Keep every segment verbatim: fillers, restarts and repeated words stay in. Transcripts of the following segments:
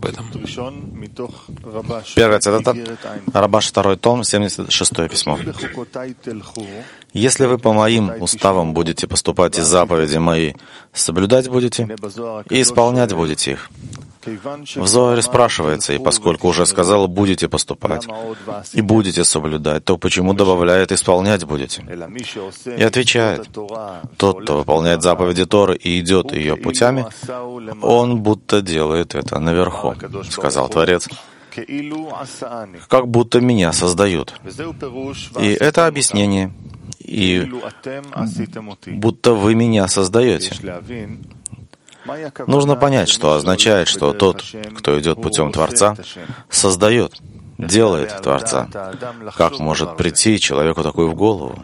об этом. Первая цитата. Рабаш, второй том, семьдесят шестое письмо. «Если вы по моим уставам будете поступать и заповеди мои, соблюдать будете и исполнять будете их». В Зоаре спрашивается, и поскольку уже сказал «будете поступать» и «будете соблюдать», то почему добавляет «исполнять будете»? И отвечает, тот, кто выполняет заповеди Торы и идет ее путями, он будто делает это наверху, сказал Творец, как будто меня создают. И это объяснение, и будто вы меня создаете. Нужно понять, что означает, что тот, кто идет путем Творца, создает, делает Творца. Как может прийти человеку такое в голову?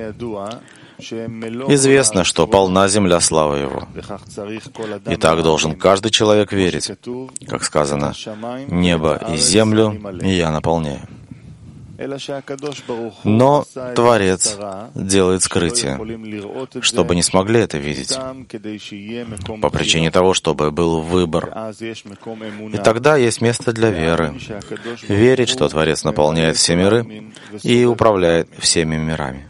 Известно, что полна земля славы Его. И так должен каждый человек верить, как сказано, «Небо и землю я наполняю». Но Творец делает скрытие, чтобы не смогли это видеть, по причине того, чтобы был выбор. И тогда есть место для веры. Верить, что Творец наполняет все миры и управляет всеми мирами.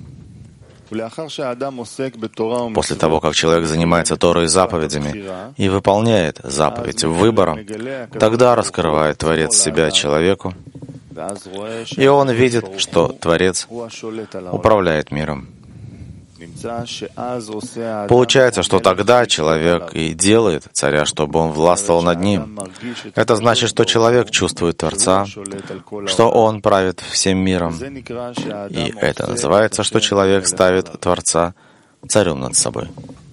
После того, как человек занимается Торой и заповедями и выполняет заповедь выбором, тогда раскрывает Творец себя человеку, и он видит, что Творец управляет миром. Получается, что тогда человек и делает царя, чтобы он властвовал над ним. Это значит, что человек чувствует Творца, что он правит всем миром. И это называется, что человек ставит Творца царем над собой.